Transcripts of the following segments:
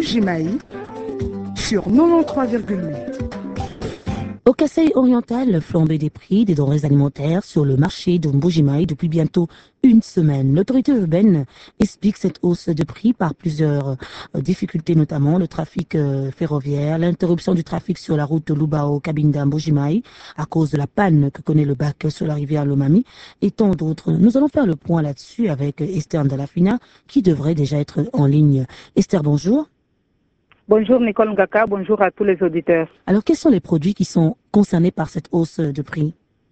Mbuji-Mayi sur 93,8. Au Kasaï oriental, flambée des prix des denrées alimentaires sur le marché de Mbuji-Mayi depuis bientôt une semaine. L'autorité urbaine explique cette hausse de prix par plusieurs difficultés, notamment le trafic ferroviaire, l'interruption du trafic sur la route Lubao-Kabinda-Mbuji-Mayi à cause de la panne que connaît le bac sur la rivière Lomami et tant d'autres. Nous allons faire le point là-dessus avec Esther Ndalafina qui devrait déjà être en ligne. Esther, bonjour. Bonjour Nicole Ngaka, bonjour à tous les auditeurs. Alors, quels sont les produits qui sont concernés par cette hausse de prix?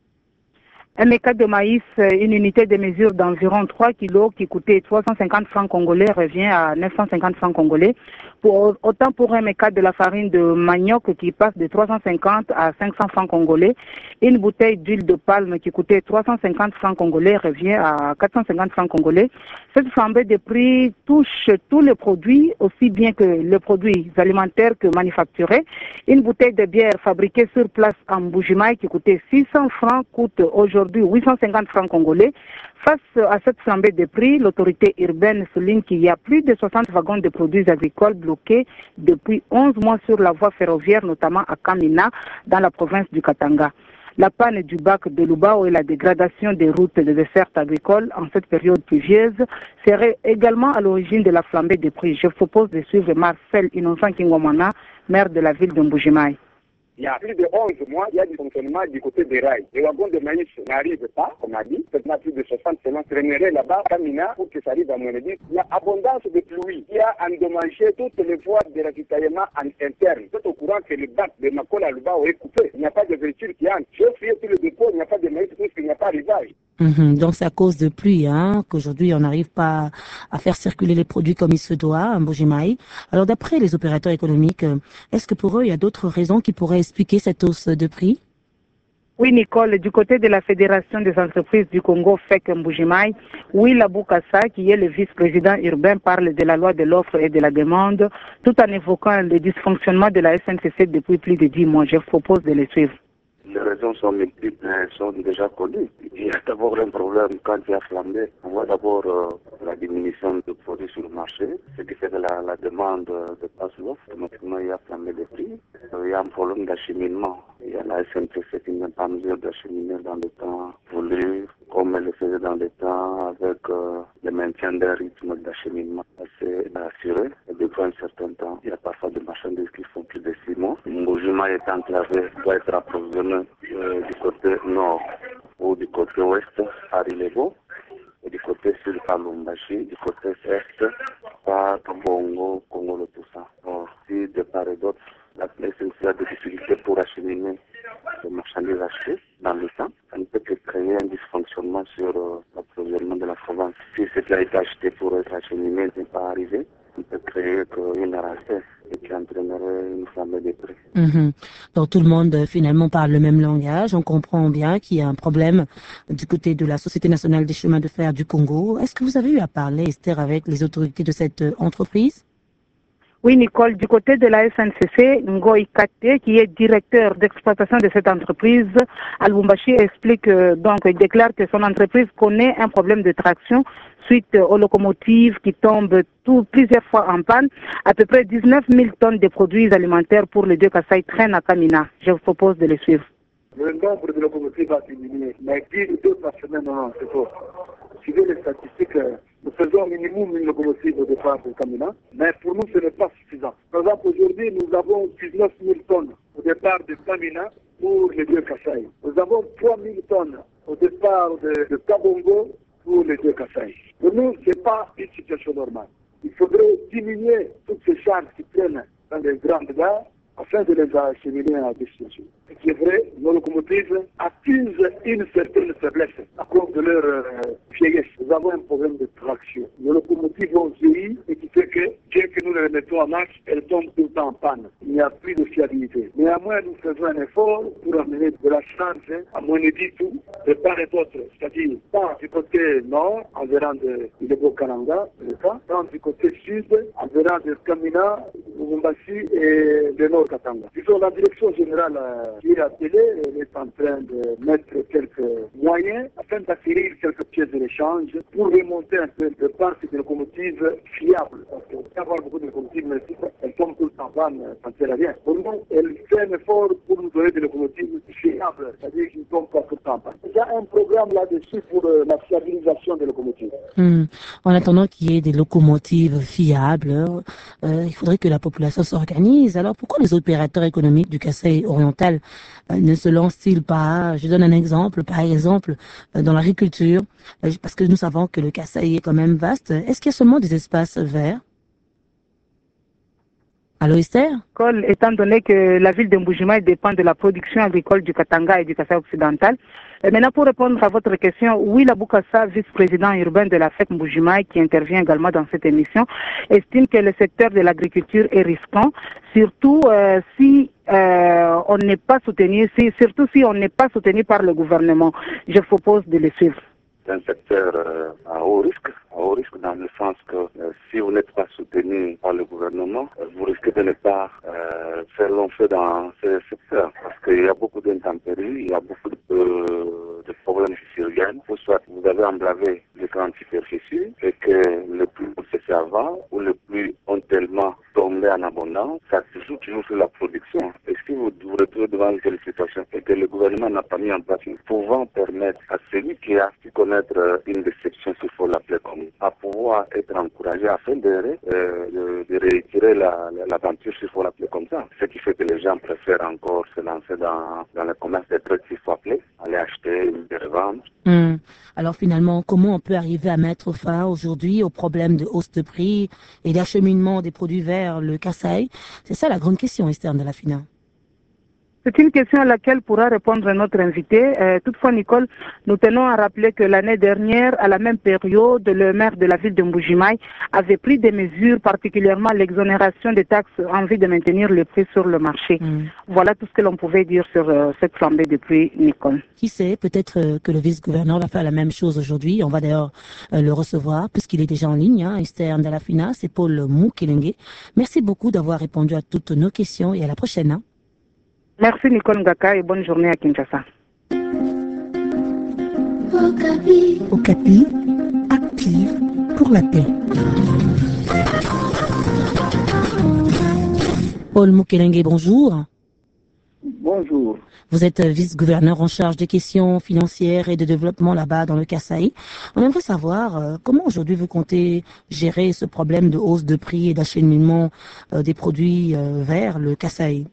Un mécade de maïs, une unité de mesure d'environ 3 kilos qui coûtait 350 francs congolais revient à 950 francs congolais. Autant pour un mécade de la farine de manioc qui passe de 350 à 500 francs congolais. Une bouteille d'huile de palme qui coûtait 350 francs congolais revient à 450 francs congolais. Cette flambée de prix touche tous les produits, aussi bien que les produits alimentaires que manufacturés. Une bouteille de bière fabriquée sur place en Mbuji-Mayi qui coûtait 600 francs coûte aujourd'hui 850 francs congolais. Face à cette flambée de prix, l'autorité urbaine souligne qu'il y a plus de 60 wagons de produits agricoles bloqués depuis 11 mois sur la voie ferroviaire, notamment à Kamina, dans la province du Katanga. La panne du bac de Lubao et la dégradation des routes de dessert agricole en cette période pluvieuse seraient également à l'origine de la flambée des prix. Je vous propose de suivre Marcel Innocent Kingomana, maire de la ville de Mbuji-Mayi. Il y a plus de 11 mois, il y a du fonctionnement du côté des rails. Les wagons de maïs n'arrivent pas, comme on a dit. Maintenant, plus de 60 selon traînerait là-bas, Kamina, pour que ça arrive à Monédis. Il y a abondance de pluie. Il y a endommagé toutes les voies de ravitaillement interne. Vous êtes au courant que le bac de Makola Lubao est coupé. Il n'y a pas de voiture qui entre. J'ai fouillé tout le dépôt, il n'y a pas de maïs puisqu'il n'y a pas d'arrivage. Donc c'est à cause de pluie qu'aujourd'hui on n'arrive pas à faire circuler les produits comme il se doit à Mbuji-Mayi. Alors d'après les opérateurs économiques, est-ce que pour eux il y a d'autres raisons qui pourraient expliquer cette hausse de prix? Oui, Nicole, du côté de la Fédération des entreprises du Congo, FEC Mbuji-Mayi, Willa Boukassa, qui est le vice-président urbain, parle de la loi de l'offre et de la demande, tout en évoquant le dysfonctionnement de la SNCC depuis plus de 10 mois. Je vous propose de les suivre. Les raisons sont multiples, elles sont déjà connues. Il y a d'abord un problème quand il y a flambé. On voit d'abord la diminution de produits sur le marché, ce qui fait que la demande de passe l'offre. Automatiquement, il y a flambé des prix. Il y a un problème d'acheminement. Il y a la SNCC qui n'est pas en mesure d'acheminer dans le temps voulu, comme elle le faisait dans le temps, avec le maintien d'un rythme d'acheminement assez assuré. Et depuis un certain temps, il y a parfois des marchandises qui font plus de 6 mois. Mbuji-Mayi est enclavé, doit être approvisionné du côté nord ou du côté ouest par Ilebo, et du côté sud par Lubumbashi, du côté est par Bongo, Congolo, tout ça. Or, si de part et d'autre, la SNCC a des difficultés pour acheminer les marchandises achetées dans le temps, ça ne peut que créer un dysfonctionnement sur l'approvisionnement de la province. Si ce qui a été acheté pour être acheminé n'est pas arrivé, on peut créer une rareté et qui entraînerait une flambée des prix. Donc tout le monde finalement parle le même langage. On comprend bien qu'il y a un problème du côté de la Société nationale des chemins de fer du Congo. Est-ce que vous avez eu à parler, Esther, avec les autorités de cette entreprise? Oui, Nicole, du côté de la SNCC, Ngoï Kate, qui est directeur d'exploitation de cette entreprise, à Lubumbashi, explique il déclare que son entreprise connaît un problème de traction suite aux locomotives qui tombent plusieurs fois en panne. À peu près 19 000 tonnes de produits alimentaires pour les deux Kasaï traînent à Kamina. Je vous propose de les suivre. Le nombre de locomotives va diminuer, mais plus de 2 par semaine, non, c'est faux. Suivez les statistiques, nous faisons minimum une locomotive au départ de Kamina, mais pour nous ce n'est pas suffisant. Par exemple, aujourd'hui, nous avons 19 000 tonnes au départ de Kamina pour les deux Kasaï. Nous avons 3 000 tonnes au départ de Kabongo pour les deux Kasaï. Pour nous, ce n'est pas une situation normale. Il faudrait diminuer toutes ces charges qui prennent dans les grandes gares afin de les acheminer à destination. Ce qui est vrai, nos locomotives accusent une certaine faiblesse à cause de leur vieillesse. Nous avons un problème de traction. Nos locomotives ont vieilli et qui fait que, bien que nous les mettons en marche, elles tombent tout le temps en panne. Il n'y a plus de fiabilité. Néanmoins, nous faisons un effort pour amener de la charge à Monedi tout, de part et d'autre. C'est-à-dire, tant du côté nord, en verrant de Ilebo Kananga, tant du côté sud, en verrant de Kamina, Lubumbashi et le Nord Katanga. Disons, la direction générale qui est appelée, elle est en train de mettre quelques moyens afin d'acquérir quelques pièces de l'échange pour remonter un peu de parc de locomotives fiables. Parce qu'il y a beaucoup de locomotives, mais si elles tombent tout le temps panne, ça ne sert à rien. Pour nous, elle fait un effort pour nous donner des locomotives fiables, c'est-à-dire qui ne tombent pas tout le temps panne. Il y a un programme là-dessus pour la fiabilisation des locomotives. En attendant qu'il y ait des locomotives fiables, il faudrait que la population s'organise. Alors pourquoi les opérateurs économiques du Kasaï oriental ne se lancent-ils pas? Je donne un exemple, par exemple, dans l'agriculture, parce que nous savons que le Kasaï est quand même vaste. Est-ce qu'il y a seulement des espaces verts? Allô Esther? Étant donné que la ville de Mbujimaï dépend de la production agricole du Katanga et du Kasaï occidental. Et maintenant, pour répondre à votre question, Willa Boukassa, vice-président urbain de la FEC Mbujimaï, qui intervient également dans cette émission, estime que le secteur de l'agriculture est risquant, surtout si on n'est pas soutenu, surtout si on n'est pas soutenu par le gouvernement. Je vous propose de le suivre. C'est un secteur à haut risque dans le sens que si vous n'êtes pas soutenu par le gouvernement, vous risquez de ne pas faire long feu dans ce secteur parce qu'il y a beaucoup d'intempéries, il y a beaucoup de problèmes qui surviennent. Soit vous avez emblavé les grandes superficies et que le plus c'est avant ou le plus ont tellement tombé en abondance, ça se joue toujours sur la production. Et si vous vous retrouvez devant une telle situation et que le gouvernement n'a pas mis en place pouvant permettre à celui qui a pu connaître une déception, s'il faut l'appeler comme, à pouvoir être encouragé afin de réitérer l'aventure, s'il faut l'appeler comme ça. Ce qui fait que les gens préfèrent encore se lancer dans le commerce des trucs, s'il faut appeler, aller acheter, les revendre. Alors finalement, comment on peut arriver à mettre fin aujourd'hui au problème de hausse de prix et d'acheminement des produits vers le Kasaï? C'est ça la grande question, Esther de la Fina. C'est une question à laquelle pourra répondre notre invité. Toutefois, Nicole, nous tenons à rappeler que l'année dernière, à la même période, le maire de la ville de Mbujimaï avait pris des mesures, particulièrement l'exonération des taxes en vue de maintenir le prix sur le marché. Voilà tout ce que l'on pouvait dire sur cette flambée de prix, Nicole. Qui sait, peut-être que le vice-gouverneur va faire la même chose aujourd'hui. On va d'ailleurs le recevoir puisqu'il est déjà en ligne. Esther Ndalafina, c'est Paul Moukelenge. Merci beaucoup d'avoir répondu à toutes nos questions et à la prochaine. Merci Nicole Ngaka et bonne journée à Kinshasa. Okapi, active pour la paix. Paul Moukelenge, bonjour. Bonjour. Vous êtes vice-gouverneur en charge des questions financières et de développement là-bas dans le Kasaï. On aimerait savoir comment aujourd'hui vous comptez gérer ce problème de hausse de prix et d'acheminement des produits vers le Kasaï.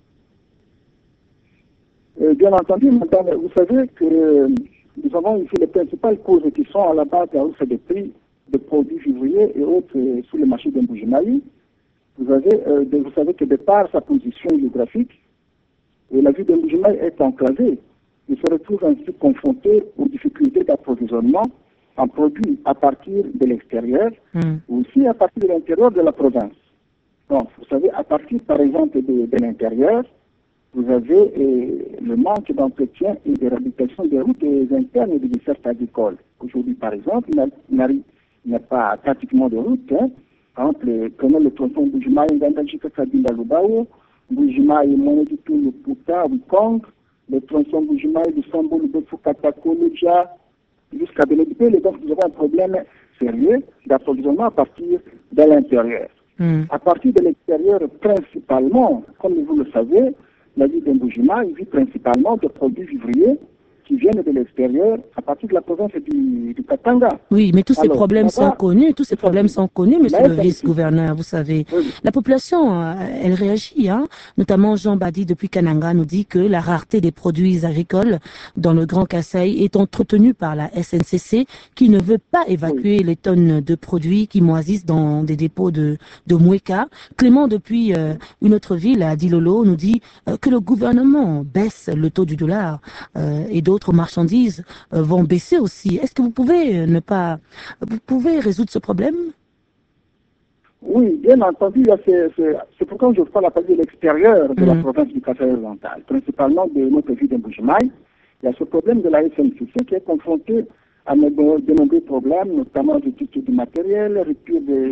Bien entendu, madame, vous savez que nous avons ici les principales causes qui sont à la base de la hausse des prix de produits vivriers et autres sur le marché de Mbujimaï. Vous savez que de par sa position géographique, la ville de Mbujimaï est enclavée. Il se retrouve ainsi confronté aux difficultés d'approvisionnement en produits à partir de l'extérieur ou aussi à partir de l'intérieur de la province. Donc, vous savez, à partir par exemple de l'intérieur, vous avez le manque d'entretien et de réhabilitation des routes internes et des dessertes agricoles. Aujourd'hui, par exemple, il n'y a pas pratiquement de route. Par exemple, prenez le tronçon Mbujimaï, Ngandajika, Kabinda, Lubao, Mbujimaï, Moneditou, Luputa, Wikong, le tronçon Mbujimaï, du Sambo, le Befu, Katako, Luja, jusqu'à Benedipé. Donc, nous avons un problème sérieux d'approvisionnement à partir de l'intérieur. À partir de l'extérieur, principalement, comme vous le savez, la ville de Mbujimaï vit principalement de produits vivriers qui viennent de l'extérieur à partir de la province du Katanga. Oui, mais tous ces problèmes sont connus, monsieur le vice-gouverneur, vous savez. Oui. La population, elle réagit, notamment Jean Badi depuis Kananga nous dit que la rareté des produits agricoles dans le Grand Kasaï est entretenue par la SNCC qui ne veut pas évacuer les tonnes de produits qui moisissent dans des dépôts de Moueka. Clément, depuis une autre ville, à Dilolo, nous dit que le gouvernement baisse le taux du dollar et d'autres marchandises vont baisser aussi. Est-ce que vous pouvez résoudre ce problème? Oui, bien entendu, c'est pourquoi je parle à partir de l'extérieur de la province du Kasaï oriental, principalement de notre ville de Mbujimaï. Il y a ce problème de la SNCC qui est confronté à de nombreux problèmes, notamment de titre du matériel, rupture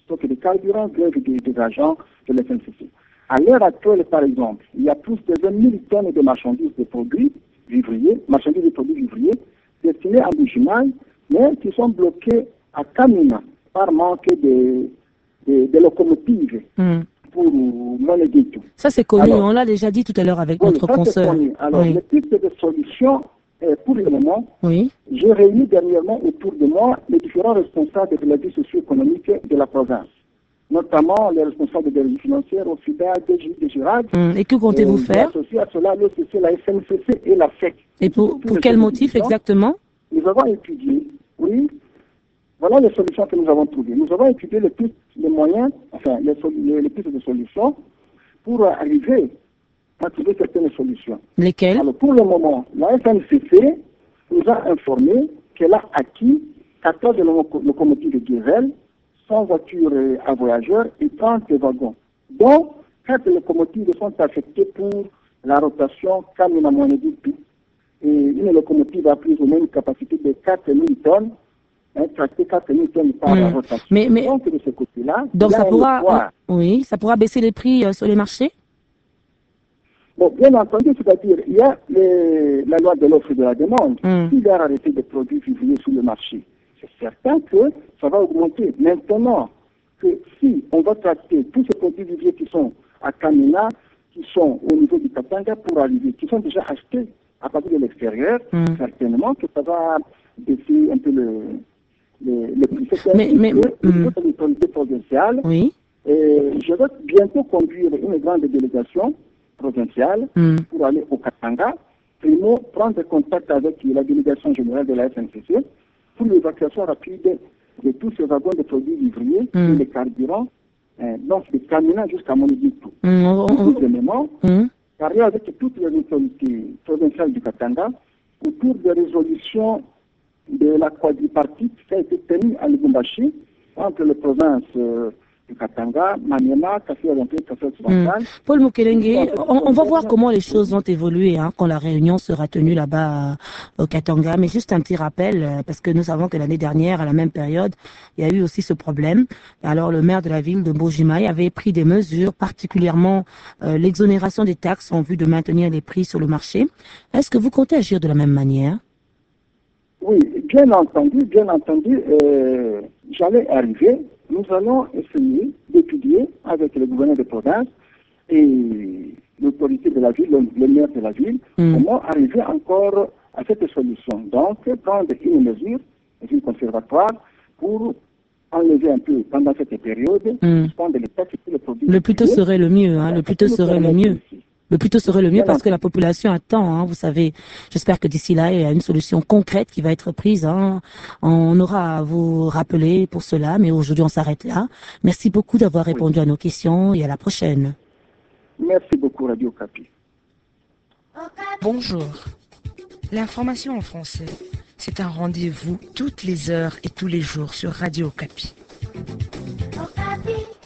stock de carburant, grève des agents de la SNCC. À l'heure actuelle, par exemple, il y a plus de 20 000 tonnes de marchandises de produits vivriers, destinés à Mbuji-Mayi, mais qui sont bloqués à Kamina par manque de locomotives pour Monedito. Ça, c'est connu. Alors, on l'a déjà dit tout à l'heure avec notre consoeur. Alors, les pistes de solutions, pour le moment, oui. J'ai réuni dernièrement autour de moi les différents responsables de la vie socio-économique de la province, notamment les responsables de la vie financière, au FIDA, de Girard. Et que comptez-vous faire? Associé à cela, l'OCC, la SNCC et la FEC. Et pour quel motif exactement? Nous avons étudié, oui, voilà les solutions que nous avons trouvées. Nous avons étudié les pistes, les moyens, enfin les pistes de solutions pour arriver à trouver certaines solutions. Lesquelles? Alors pour le moment, la SNCC nous a informé qu'elle a acquis 14 locomotives de diesel, 100 voitures à voyageurs et 30 wagons. Donc, 4 locomotives sont affectées pour la rotation Kamina Monedito. Et une locomotive a plus ou moins une capacité de 4 000 tonnes, tractée 4 000 tonnes par rotation. Mais, donc, de ce côté-là, donc ça pourra, oui, ça pourra baisser les prix sur les marchés? Bon, bien entendu, c'est-à-dire, il y a la loi de l'offre et de la demande. S'il y a arrêté des produits vivriers sur le marché, c'est certain que ça va augmenter. Maintenant, que si on va traiter tous ces produits vivriers qui sont à Kamina, qui sont au niveau du Katanga pour arriver, qui sont déjà achetés à partir de l'extérieur, certainement que ça va baisser un peu le prix. Mais l'autorité provinciale, oui. Je vais bientôt conduire une grande délégation provinciale pour aller au Katanga, primo prendre contact avec la délégation générale de la SNCC pour l'évacuation rapide de tous ces wagons de produits vivriers et les carburants, donc de Kamina jusqu'à Monedito. Deuxièmement, parler avec toutes les autorités provinciales du Katanga autour des résolutions de la quadripartite qui a été tenue à Lubumbashi entre les provinces du Katanga, Maniema, Kasai Oriental, Kasai Occidental. Paul Mukelenge, on va voir comment les choses vont évoluer quand la réunion sera tenue là-bas au Katanga. Mais juste un petit rappel, parce que nous savons que l'année dernière, à la même période, il y a eu aussi ce problème. Alors le maire de la ville de Mbuji-Mayi avait pris des mesures, particulièrement l'exonération des taxes en vue de maintenir les prix sur le marché. Est-ce que vous comptez agir de la même manière? Oui, bien entendu, j'allais arriver. Nous allons essayer d'étudier avec le gouverneur de province et l'autorité de la ville, le maire de la ville, comment arriver encore à cette solution. Donc, prendre une mesure conservatoire pour enlever un peu pendant cette période, suspendre les taxes sur les produits. Le plus tôt serait le mieux, le plus tôt serait le mieux. Le plus tôt serait le mieux parce que la population attend, vous savez. J'espère que d'ici là, il y a une solution concrète qui va être prise. On aura à vous rappeler pour cela, mais aujourd'hui, on s'arrête là. Merci beaucoup d'avoir répondu à nos questions et à la prochaine. Merci beaucoup, Radio Okapi. Bonjour. L'information en français, c'est un rendez-vous toutes les heures et tous les jours sur Radio Okapi.